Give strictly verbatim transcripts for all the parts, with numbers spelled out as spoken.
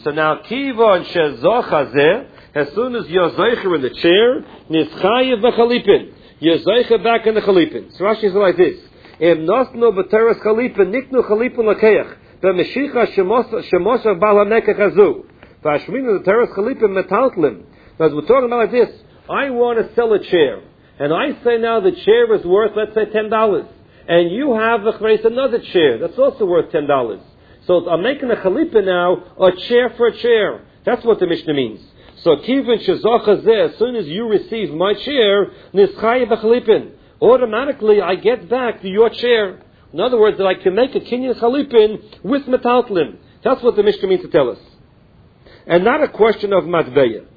So now, Kiva and Shezochazeh, as soon as you're Zeicher in the chair, Nischayev v'chalipin. You're Zeicher back in the chalipin. So Rashi says like this. Em nosno b'teres chalipin, niknu chalipin lakeach. V'meshicha shemosha bal ha-nekach hazu. V'ashminu the teres chalipin metaltlim. As we're talking about like this, I want to sell a chair. And I say now the chair is worth, let's say, ten dollars. And you have another chair that's also worth ten dollars. So I'm making a chalipin now, a chair for a chair. That's what the Mishnah means. So kivin shezachazeh, as soon as you receive my chair, nischayev b'chalipin. Automatically I get back to your chair. In other words, that I can make a kinyan chalipin with metaltlim. That's what the Mishnah means to tell us. And not a question of matveya.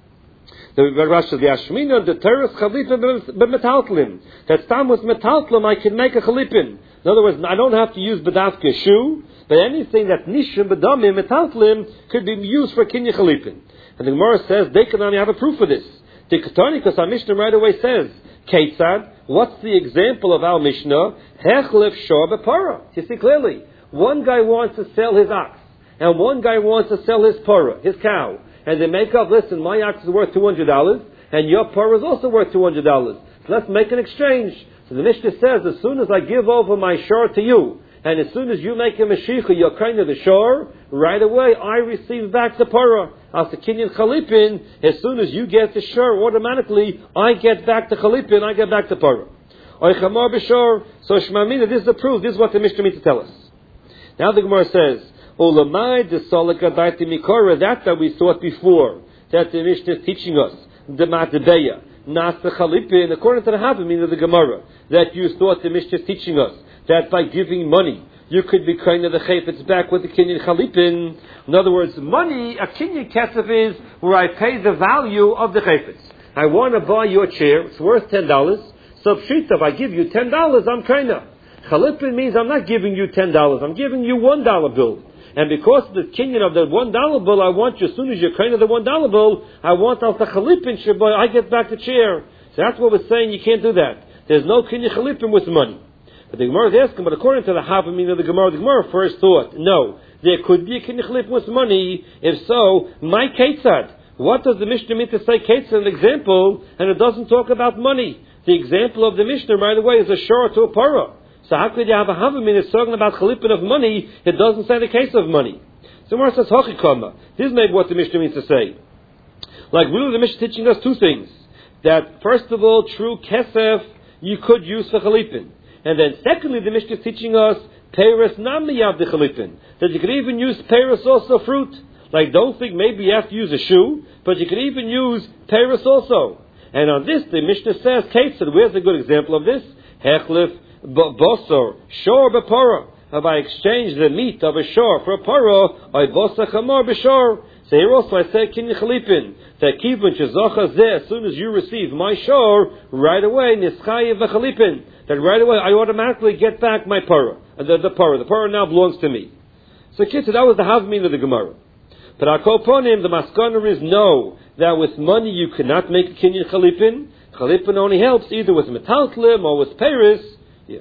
The Rashi says, "Yashmina the teres chalipin b'metaltlim." That stam with metaltlim, I can make a chalipin. In other words, I don't have to use bedavke shoe, but anything that's nishim bedamim metaltlim could be used for kinyan chalipin. And the Gemara says, "They can only have a proof for this." The Ketani, because our Mishnah right away says, "Keitzad." What's the example of our Mishnah? Hechlef shor b'para. You see clearly, one guy wants to sell his ox, and one guy wants to sell his para, his cow. And they make up, listen, my ox is worth two hundred dollars, and your par is also worth two hundred dollars. So let's make an exchange. So the Mishnah says, as soon as I give over my shor to you, and as soon as you make a meshicha, you're kind of the shor, right away I receive back the para. As the kinyan chalipin, as soon as you get the shor, automatically I get back the chalipin, I get back the para. Oichamar b'shor. So Shmamina, this is the proof, this is what the Mishnah means to tell us. Now the Gemara says, Olamai de Solakadaiti Mikora, that that we thought before, that the Mishnah is teaching us, the Matabeya, Nas the Chalipin, according to the Havamina of the Gemara, that you thought the Mishnah is teaching us, that by giving money, you could be kind of the chayfetz back with the kinyan chalipin. In other words, money, a kinyan kesef is where I pay the value of the chayfetz. I want to buy your chair, it's worth ten dollars, so pshita, if I give you ten dollars, I'm kind of. Chalipin means I'm not giving you ten dollars, I'm giving you one dollar bill. And because of the kinyan of the one dollar bill, I want you, as soon as you're kind of the one dollar bill, I want al chalipin shabai, I get back the chair. So that's what we're saying, you can't do that. There's no kinyan chalipin with money. But the Gemara is asking, but according to the Havamina of the Gemara, the Gemara first thought, no, there could be a kinyan chalipin with money. If so, my ketzad. What does the Mishnah mean to say ketzad an example, and it doesn't talk about money? The example of the Mishnah right away is a shor to a para. So how could you have a Havamina that's talking about chalipin of money? It doesn't say the case of money. So the Gemara says hachikama. This is maybe what the Mishnah means to say. Like really, the Mishnah is teaching us two things. That first of all, true kesef you could use for chalipin. And then secondly, the Mishnah is teaching us Peiros nami yav de chalipin, that you could even use Peiros also fruit. Like don't think maybe you have to use a shoe, but you could even use Peiros also. And on this, the Mishnah says, Ketzad, where's a good example of this? Hechlif bosor shor b'para. If I exchange the meat of a shor for a para, I bosa chamor b'shor. So here also I say kinyan chalipin, that kivun shezocha zeh, as soon as you receive my shor, right away nischayev v'chalipin, that right away I automatically get back my para, the, the para. The para now belongs to me. So kitzur, that was the havmin of the Gemara. But our koponim, the maskana is no, that with money you cannot make a kinyan chalipin. Chalipin only helps either with metaltlim or with Peiros. Yes.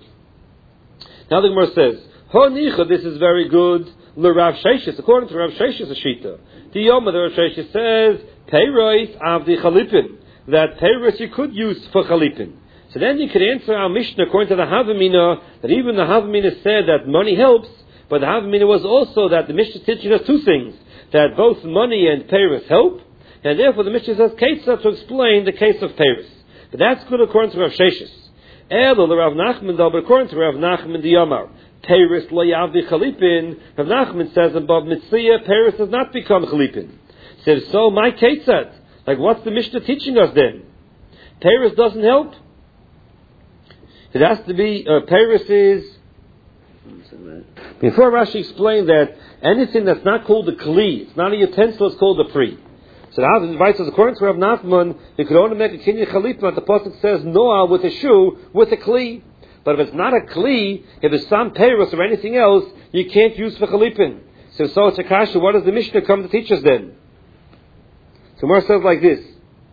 Now the Gemara says, Ho nicha, this is very good. L'Rav Sheshis, according to Rav Sheshis Ashita, the Yom of the Rav Sheshis says, Peiros av the chalipin, that Peiros you could use for chalipin. So then you could answer our Mishnah according to the Havamina, that even the Havamina said that money helps, but the Havamina was also that the Mishnah is teaching us two things, that both money and Peiros help, and therefore the Mishnah says Ketzad to explain the case of Peiros. But that's good according to Rav Sheshis. Elo Rav Nachman, but according to Rav Nachman the Yomar, Peiros lo yavdi chalipin. Rav Nachman says above Mitzvah, Peiros does not become chalipin. Says so, my Ketzad. Like what's the Mishnah teaching us then? Peiros doesn't help. It has to be uh, Peiros is. Before Rashi explained that anything that's not called a kli, it's not a utensil, it's called a pri. So the Havamina invites us, according to Rav Nachman, you could only make a kinyan chalipin. The pasuk says noah with a shoe with a kli. But if it's not a kli, if it's some Peiros or anything else, you can't use for chalipin. So, so it's a kasha. What does the Mishnah come to teach us then? So Gemara says like this.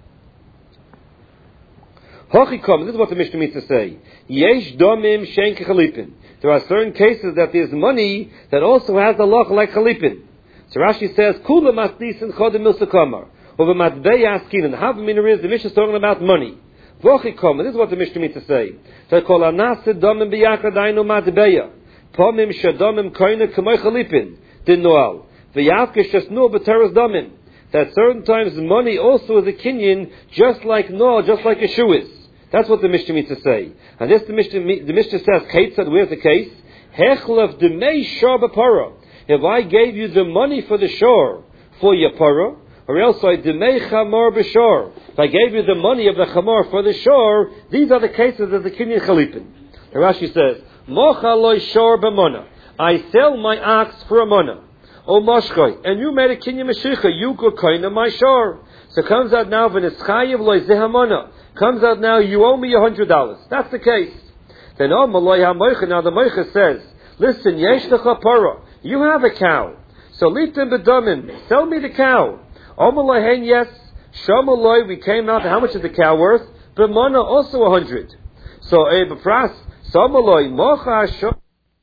Hochikom, this is what the Mishnah means to say. Yesh domim shen chalipin. There are certain cases that there's money that also has a loch like chalipin. So Rashi says, Kula matnis and chodem milsa kamar. Over matbeya askin, and the Havamina is, the Mishnah is talking about money. Vochi koma, this is what the Mishnah means to say. So kol anasid domim biyakad ainu matbeya. Pomim shadomim koine kamoy chalipin. Din noal. V'yavkish just no b'teres domim. That certain times money also is a kinyan, just like noal, just like a shoe is. That's what the Mishnah means to say. And this the Mishnah, the Mishnah says, Ketzad, where's the case? Hechlav demei shor b'para. If I gave you the money for the shore, for your para, or else I demei chamor b'shor. If I gave you the money of the chamor for the shore, these are the cases of the kinyan chalipin. The Rashi says, Mocha loy shor b'mona. I sell my ox for a mona. O moshkoi, and you made a kinyan mashicha, you go koina my shore. So it comes out now, v'nischayev loy zehamona. Comes out now, you owe me a hundred dollars. That's the case. Then, oh, Malay HaMoicha, now the Moicha says, listen, yesh lecha para, you have a cow. So, litim b'damim, sell me the cow. Oh, Malay hen, yes. Shomaloi, we came out, how much is the cow worth? B'mona, also a hundred. So, eh, b'pras, Somaloi, mocha shom.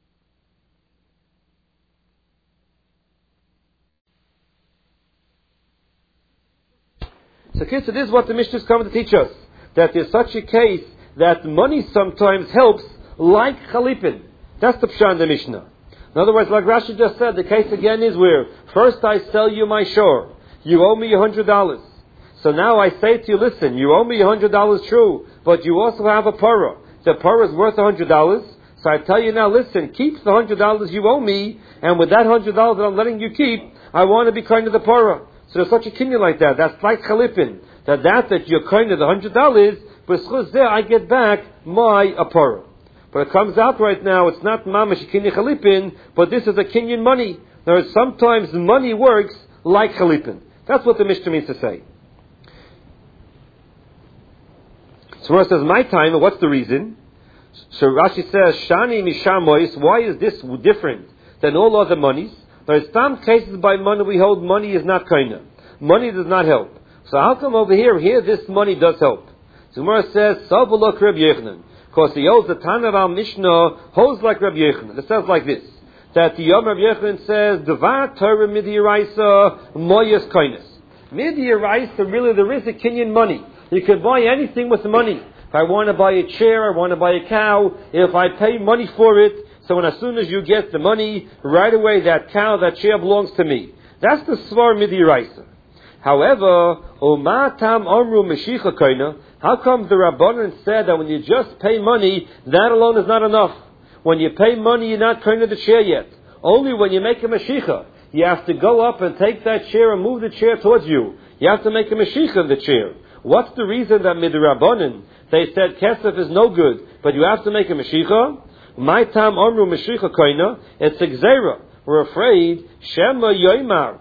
So, kids, so this is what the Mishnah is coming to teach us. That there's such a case that money sometimes helps, like chalipin. That's the pshat in the Mishnah. In other words, like Rashi just said, the case again is where first I sell you my shore, you owe me a hundred dollars. So now I say to you, listen, you owe me a hundred dollars, true, but you also have a para. The para is worth a hundred dollars. So I tell you now, listen, keep the hundred dollars you owe me, and with that hundred dollars that I'm letting you keep, I want to be kind of the para. So there's such a kinyan like that. That's like chalipin. That that that you're kind of the hundred dollars, but there I get back my apara. But it comes out right now, it's not mamash kinyan chalipin, but this is a kinyan money. There is sometimes money works like chalipin. That's what the Mishnah means to say. So Rashi says, my time, and what's the reason? So Rashi says, Shani mishamois, why is this different than all other monies? There are some cases by money we hold money is not kinyan. Money does not help. So how come over here, here this money does help? So Gemara says, Savulok Reb Yechanan. Because the old Tanav Mishnah holds like Reb Yechanan. It says like this, that the Yom Reb Yechanan says, Devar Torah Midiraisa Moyas Kainis. Midiraisa, really there is a kinyan money. You can buy anything with money. If I want to buy a chair, I want to buy a cow, if I pay money for it, so when as soon as you get the money, right away that cow, that chair belongs to me. That's the Svar Midiraisa. However, Umatam Amru Mashicha Kaina, how come the Rabbanan said that when you just pay money, that alone is not enough? When you pay money, you're not Kaina the chair yet. Only when you make a Mashicha, you have to go up and take that chair and move the chair towards you. You have to make a Mashicha of the chair. What's the reason that Mid Rabbanan, they said Kesef is no good, but you have to make a Mashicha? My Tam Amru Mashicha Kaina, it's a Gzeira. We're afraid, Shema Yoimar,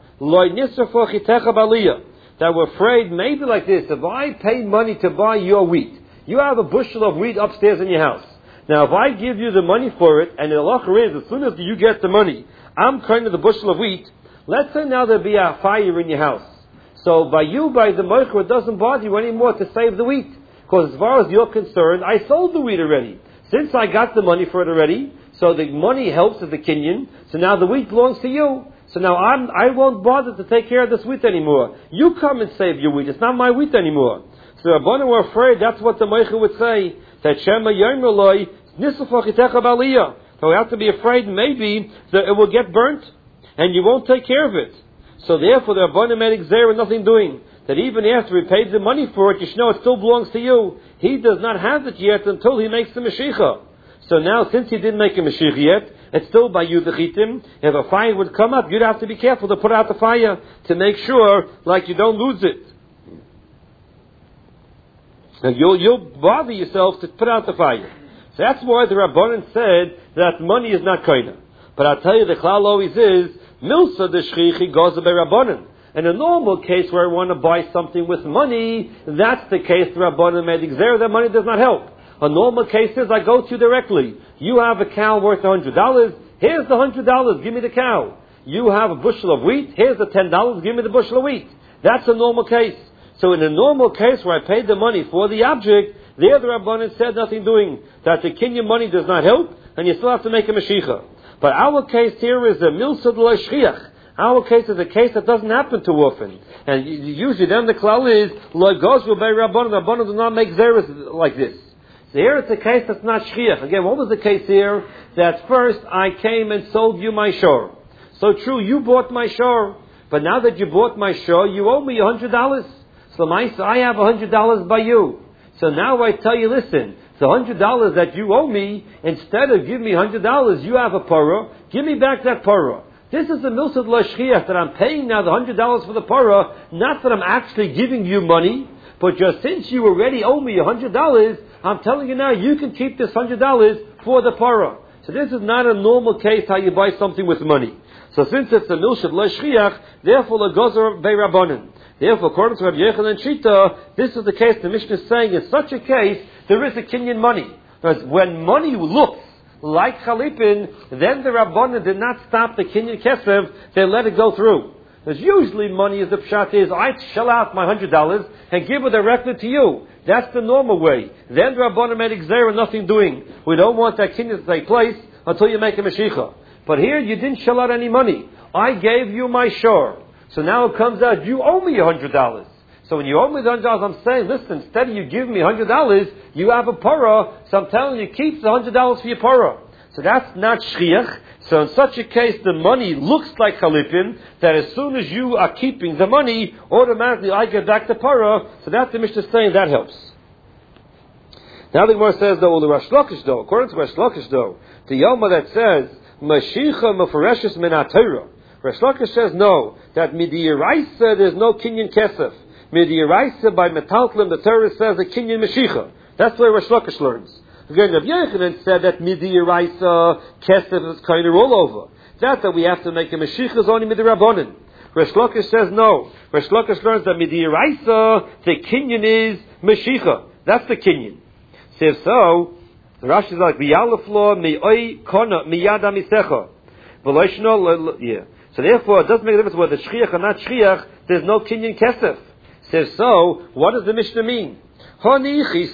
that we're afraid, maybe like this, if I pay money to buy your wheat, you have a bushel of wheat upstairs in your house. Now if I give you the money for it, and the halacha is, as soon as you get the money, I'm kind of the bushel of wheat, let's say now there'll be a fire in your house. So by you, by the moicher, it doesn't bother you anymore to save the wheat. Because as far as you're concerned, I sold the wheat already. Since I got the money for it already, so the money helps as the kinyan, so now the wheat belongs to you. So now I'm, I won't bother to take care of this wheat anymore. You come and save your wheat. It's not my wheat anymore. So the Rabbanan were afraid, that's what the Meicha would say, that Shema Yomerloi, Nisufachitecha Baliyah. So we have to be afraid maybe that it will get burnt, and you won't take care of it. So therefore the Rabbanan made Xer nothing doing. That even after he paid the money for it, you should know it still belongs to you. He does not have it yet until he makes the Mashiach. So now, since he didn't make a Mashiach yet, it's still by you the chitim. If a fire would come up, you'd have to be careful to put out the fire to make sure, like, you don't lose it. And you'll, you'll bother yourself to put out the fire. So that's why the Rabbanan said that money is not koina. But I'll tell you, the klal always is, milsa de shchichi goes by Rabbanan. In a normal case where I want to buy something with money, that's the case the Rabbanan made Xer, that money does not help. A normal case is I go to you directly. You have a cow worth one hundred dollars. Here's the one hundred dollars. Give me the cow. You have a bushel of wheat. Here's the ten dollars. Give me the bushel of wheat. That's a normal case. So in a normal case where I paid the money for the object, there the Rabbanan said nothing doing. That the kinyan money does not help, and you still have to make a Mashiach. But our case here is a milsa de shchiach. Our case is a case that doesn't happen too often. And usually then the klal is, lo gozru bei rabbanon, the rabbanon do not make zeres like this. So here it's a case that's not shchiach. Again, what was the case here? That first I came and sold you my shor. So true, you bought my shor. But now that you bought my shor, you owe me one hundred dollars. So my, so I have one hundred dollars by you. So now I tell you, listen, the one hundred dollars that you owe me, instead of giving me one hundred dollars, you have a parah, give me back that parah. This is the milsad lashchiach, that I'm paying now the one hundred dollars for the parah, not that I'm actually giving you money, but just since you already owe me one hundred dollars, I'm telling you now, you can keep this one hundred dollars for the parah. So this is not a normal case how you buy something with money. So since it's a milsad lashchiach, therefore the gozer bei rabbanon. Therefore, according to Rabbi Yochanan Shita, this is the case the Mishnah is saying, in such a case, there is a kinyan money. Because when money looks like chalipin, then the Rabbanan did not stop the kinyan kesef, they let it go through. Because usually money is the pshat is, I shell out my one hundred dollars and give it directly to you. That's the normal way. Then the Rabbanan made exera, nothing doing. We don't want that kinyan to take place until you make a meshicha. But here you didn't shell out any money. I gave you my shor. So now it comes out, you owe me one hundred dollars. So when you owe me one hundred dollars, I'm saying, listen, instead of you giving me one hundred dollars, you have a parah, so I'm telling you, keep the one hundred dollars for your parah. So that's not shchiach. So in such a case, the money looks like chalipin, that as soon as you are keeping the money, automatically I get back the parah. So that's the Mishnah saying, that helps. Now the Gemara says, though, the Rosh Lakish, though, according to Rosh Lakish, though, the Yoma that says, Mashicha mefareshes min ha-Torah, Rosh Lakish says no, that midiyiraisa there's no kinyan kesef. Midiyiraisa by metaltlim, the Torah says a kinyan meshicha. That's where Rosh Lakish learns. Again, Rav Yochanan said that midiyiraisa kesef is kind of all over. That's that we have to make a meshicha is only midirabbanan. Rosh Lakish says no. Rosh Lakish learns that midiyiraisa the kinyan is meshicha. That's the kinyan. So if so, the Rashi is like v'yalaflo mi'oi kona miyada misecha. V'loishno yeah. So therefore, it doesn't make a difference whether shchiach or not shchiach, there's no kinyan kesef. Says so, what does the Mishnah mean? If,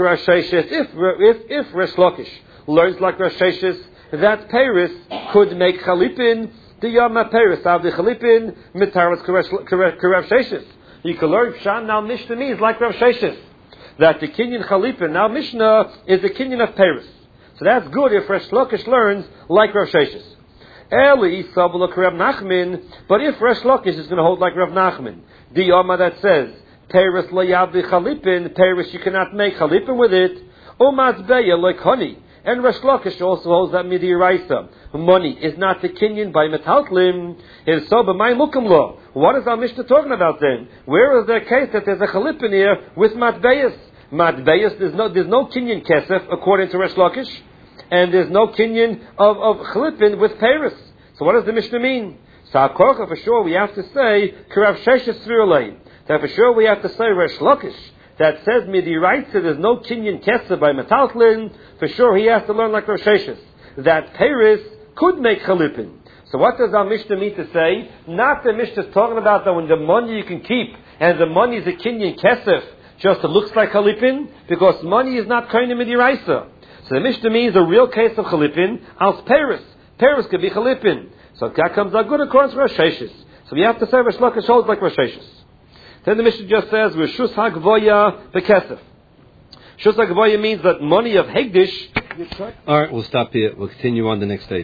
if, if Resh Lakish learns like Resh Sheshes, that Paris could make chalipin, the Yama Paris, av the chalipin, mitaras karev Sheshes. You can learn Pshan, now Mishnah means like Rav Sheshes. That the kinyan chalipin, now Mishnah is the kinyan of Paris. So that's good if Resh Lakish learns like Rav Sheshes. Eli sabula Rav Nachman, but if Resh Lakish is going to hold like Rav Nachman, the Yoma that says Paris layav chalipin, Paris you cannot make chalipin with it. Umatzbeya like honey, and Resh Lakish also holds that midiraisa. Money is not the kinyan by metaltlim. Is so, but my mukim law. What is our Mishnah talking about then? Where is there a case that there's a chalipin here with matbeyas? Matbeyas, there's no there's no kinyan kesef according to Resh Lakish. And there's no kinyan of, of chalipin with Paris. So what does the Mishnah mean? So Akorcha, for sure we have to say, Karav Sheshes Svirulei. That for sure we have to say Resh Lakish, that says midiraisa there's no kinyan kesef by metaltlin. For sure he has to learn like Resh Sheshes, that Paris could make chalipin. So what does our Mishnah mean to say? Not the Mishnah is talking about that when the money you can keep, and the money is a kinyan kesef, just it looks like chalipin, because money is not kind of midiraisa. So the Mishnah means a real case of chalipin, als Paris. Paris could be chalipin. So that comes out good according to Rosh Hashanah. So we have to say Rosh Lakish holds like Rosh Hashanah. Then the Mishnah just says, Rishus hagvoya bekesef. Rishus hagvoya means that money of Hegdish. Alright, we'll stop here. We'll continue on the next tape.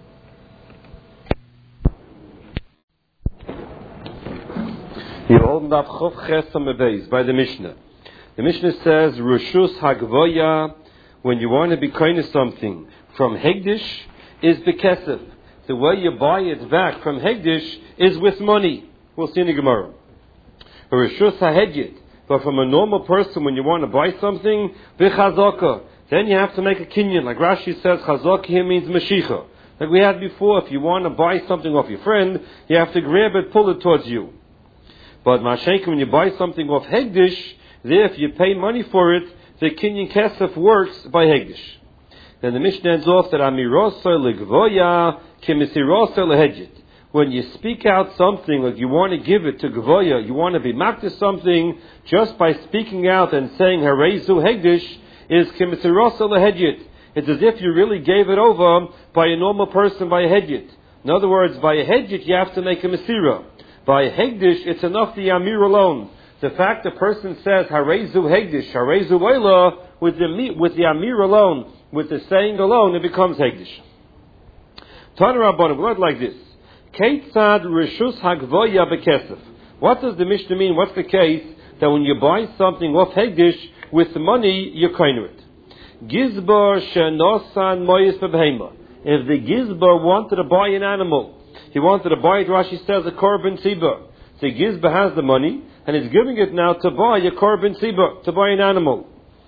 You hold up Chof Chesam Beis by the Mishnah. The Mishnah says, Rishus hagvoya, when you want to be kind of something from Hegdish, is bekesef. The way you buy it back from Hegdish is with money. We'll see in the Gemara. Rishus hahegyit, but from a normal person, when you want to buy something, b'chazaka, then you have to make a kinyan. Like Rashi says, chazaka here means meshicha. Like we had before, if you want to buy something off your friend, you have to grab it, pull it towards you. But mashenka, when you buy something off Hegdish, there if you pay money for it, the kinyan kesef works by Hegdish. Then the Mishnah ends off that amirosa legvoya kimisirosa lehegyit. When you speak out something, like you want to give it to Gvoya, you want to be marked to something, just by speaking out and saying Harezu Hegdish is Kimisirosa Lehegyit. It's as if you really gave it over by a normal person, by a Hegyit. In other words, by a hedgit you have to make a mesira. By a hegdish, it's enough the amir alone. The fact the person says harezu hegdish, harezu oila, with the with the amir alone, with the saying alone, it becomes hegdish. Tana Rabbanim, word like this: Keitzad reshus hagvoya bekesef. What does the Mishnah mean? What's the case that when you buy something off hegdish with the money, you coin it? Gizbar shenosan moyis bebheima. If the gizbar wanted to buy an animal, he wanted to buy it, Rashi says, a korban tzibah. So gizbar has the money, and he's giving it now to buy a korban tzibah, to buy an animal.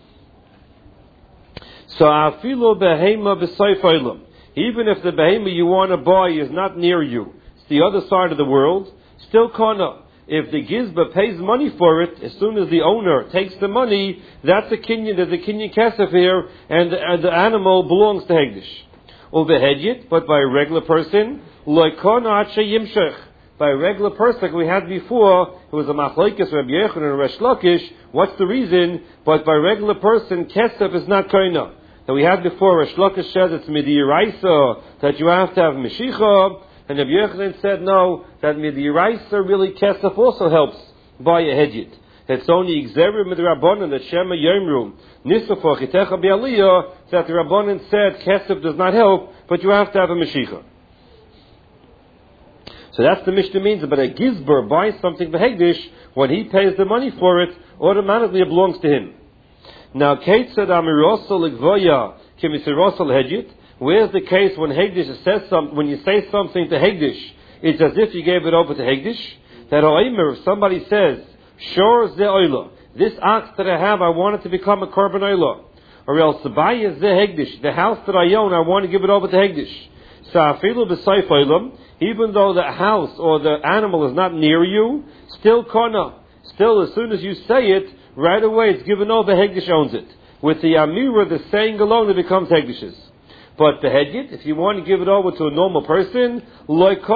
So afilu beheima b'soifaylam. Even if the beheima you want to buy is not near you, it's the other side of the world, still kana. If the gizba pays money for it, as soon as the owner takes the money, that's a kinyan, there's a kinyan kesef here, and the, and the animal belongs to hegdish. Uvehedyit, but by a regular person, loikona atshe yimshech. By a regular person, like we had before, it was a machlokes, Rabbi Yochanan and Resh Lakish. What's the reason? But by a regular person, kesef is not koina. That we had before, Resh Lakish says it's midiraisa, that you have to have mishicha, and Rabbi Yochanan said no, that midiraisa really kesef also helps by a hedyit. It's only Xerim with the Rabbanan that Shema Yomru Nisafo Chitecha Bialiyah that the Rabbanan said Kesef does not help, but you have to have a Mashiach. So that's the Mishnah means. But a Gizbar buys something Behegdish, when he pays the money for it, automatically it belongs to him. Now, Kate said Amirosal Ligvoya Kimisirosal Hegdit. Where's the case when Hegdish says something? When you say something to Hegdish, it's as if you gave it over to Hegdish. That Oimer, if somebody says, Shor ze oila. This ox that I have, I want it to become a korban oila. Or else, Sabaya ze hegdish. The house that I own, I want to give it over to hegdish. So afilu b'sayf oilam. Even though the house or the animal is not near you, still kana. Still, as soon as you say it, right away it's given over. Hegdish owns it. With the amira, the saying alone, it becomes hegdish's. But the hegdit, if you want to give it over to a normal person, like